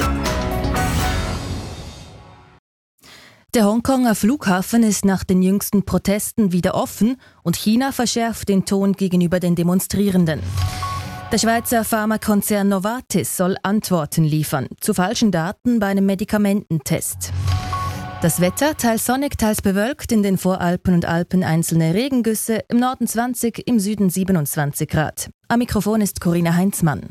Der Hongkonger Flughafen ist nach den jüngsten Protesten wieder offen und China verschärft den Ton gegenüber den Demonstrierenden. Der Schweizer Pharmakonzern Novartis soll Antworten liefern zu falschen Daten bei einem Medikamententest. Das Wetter, teils sonnig, teils bewölkt, in den Voralpen und Alpen einzelne Regengüsse, im Norden 20, im Süden 27 Grad. Am Mikrofon ist Corinna Heinzmann.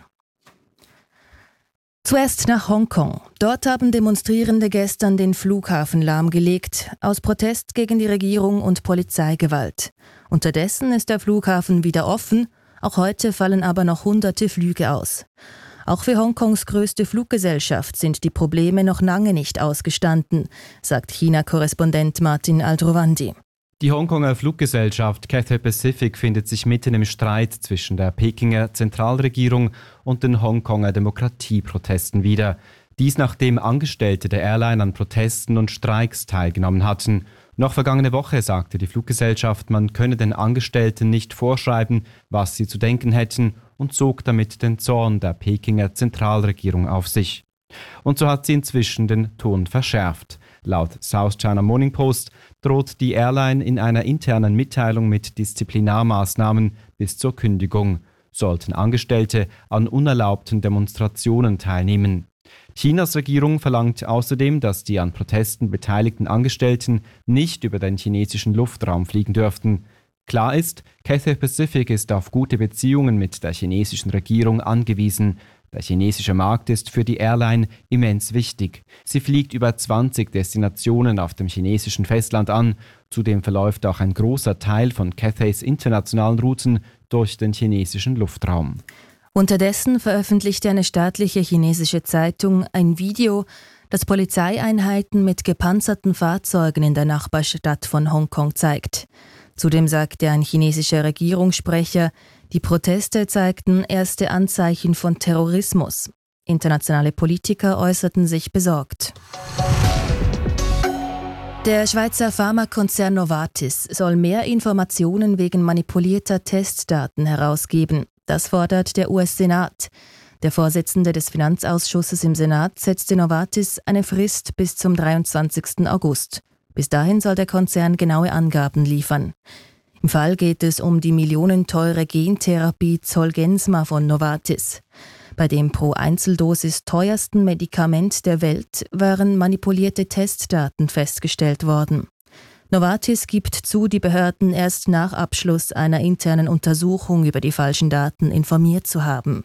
Zuerst nach Hongkong. Dort haben Demonstrierende gestern den Flughafen lahmgelegt, aus Protest gegen die Regierung und Polizeigewalt. Unterdessen ist der Flughafen wieder offen, auch heute fallen aber noch hunderte Flüge aus. Auch für Hongkongs größte Fluggesellschaft sind die Probleme noch lange nicht ausgestanden, sagt China-Korrespondent Martin Aldrovandi. Die Hongkonger Fluggesellschaft Cathay Pacific findet sich mitten im Streit zwischen der Pekinger Zentralregierung und den Hongkonger Demokratieprotesten wieder. Dies nachdem Angestellte der Airline an Protesten und Streiks teilgenommen hatten. Noch vergangene Woche sagte die Fluggesellschaft, man könne den Angestellten nicht vorschreiben, was sie zu denken hätten, und zog damit den Zorn der Pekinger Zentralregierung auf sich. Und so hat sie inzwischen den Ton verschärft. Laut South China Morning Post droht die Airline in einer internen Mitteilung mit Disziplinarmaßnahmen bis zur Kündigung, sollten Angestellte an unerlaubten Demonstrationen teilnehmen. Chinas Regierung verlangt außerdem, dass die an Protesten beteiligten Angestellten nicht über den chinesischen Luftraum fliegen dürften. Klar ist, Cathay Pacific ist auf gute Beziehungen mit der chinesischen Regierung angewiesen. Der chinesische Markt ist für die Airline immens wichtig. Sie fliegt über 20 Destinationen auf dem chinesischen Festland an. Zudem verläuft auch ein großer Teil von Cathays internationalen Routen durch den chinesischen Luftraum. Unterdessen veröffentlichte eine staatliche chinesische Zeitung ein Video, das Polizeieinheiten mit gepanzerten Fahrzeugen in der Nachbarstadt von Hongkong zeigt. Zudem sagte ein chinesischer Regierungssprecher, die Proteste zeigten erste Anzeichen von Terrorismus. Internationale Politiker äußerten sich besorgt. Der Schweizer Pharmakonzern Novartis soll mehr Informationen wegen manipulierter Testdaten herausgeben. Das fordert der US-Senat. Der Vorsitzende des Finanzausschusses im Senat setzte Novartis eine Frist bis zum 23. August. Bis dahin soll der Konzern genaue Angaben liefern. Im Fall geht es um die millionenteure Gentherapie Zolgensma von Novartis. Bei dem pro Einzeldosis teuersten Medikament der Welt waren manipulierte Testdaten festgestellt worden. Novartis gibt zu, die Behörden erst nach Abschluss einer internen Untersuchung über die falschen Daten informiert zu haben.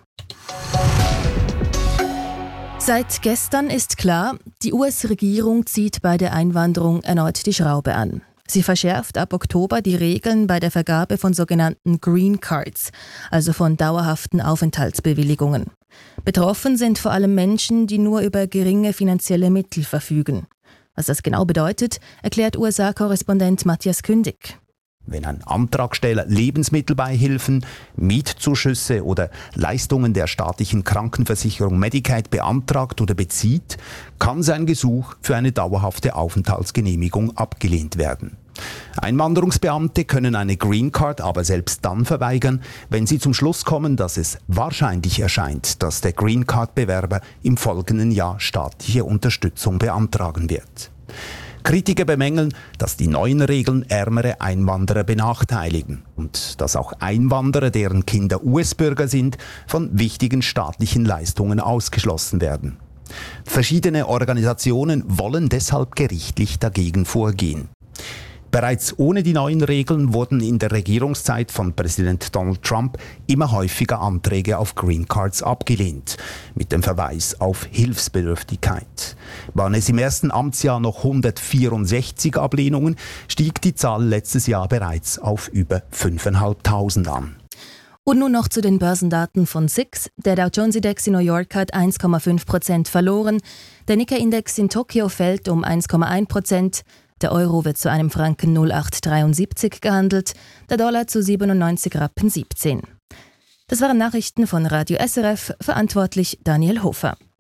Seit gestern ist klar, die US-Regierung zieht bei der Einwanderung erneut die Schraube an. Sie verschärft ab Oktober die Regeln bei der Vergabe von sogenannten Green Cards, also von dauerhaften Aufenthaltsbewilligungen. Betroffen sind vor allem Menschen, die nur über geringe finanzielle Mittel verfügen. Was das genau bedeutet, erklärt USA-Korrespondent Matthias Kündig. Wenn ein Antragsteller Lebensmittelbeihilfen, Mietzuschüsse oder Leistungen der staatlichen Krankenversicherung Medicaid beantragt oder bezieht, kann sein Gesuch für eine dauerhafte Aufenthaltsgenehmigung abgelehnt werden. Einwanderungsbeamte können eine Green Card aber selbst dann verweigern, wenn sie zum Schluss kommen, dass es wahrscheinlich erscheint, dass der Green Card-Bewerber im folgenden Jahr staatliche Unterstützung beantragen wird. Kritiker bemängeln, dass die neuen Regeln ärmere Einwanderer benachteiligen und dass auch Einwanderer, deren Kinder US-Bürger sind, von wichtigen staatlichen Leistungen ausgeschlossen werden. Verschiedene Organisationen wollen deshalb gerichtlich dagegen vorgehen. Bereits ohne die neuen Regeln wurden in der Regierungszeit von Präsident Donald Trump immer häufiger Anträge auf Green Cards abgelehnt, mit dem Verweis auf Hilfsbedürftigkeit. Waren es im ersten Amtsjahr noch 164 Ablehnungen, stieg die Zahl letztes Jahr bereits auf über 5.500 an. Und nun noch zu den Börsendaten von SIX. Der Dow Jones Index in New York hat 1,5% verloren. Der Nikkei-Index in Tokio fällt um 1,1%. Der Euro wird zu einem Franken 0,873 gehandelt, der Dollar zu 97,17 Rappen. Das waren Nachrichten von Radio SRF, verantwortlich Daniel Hofer.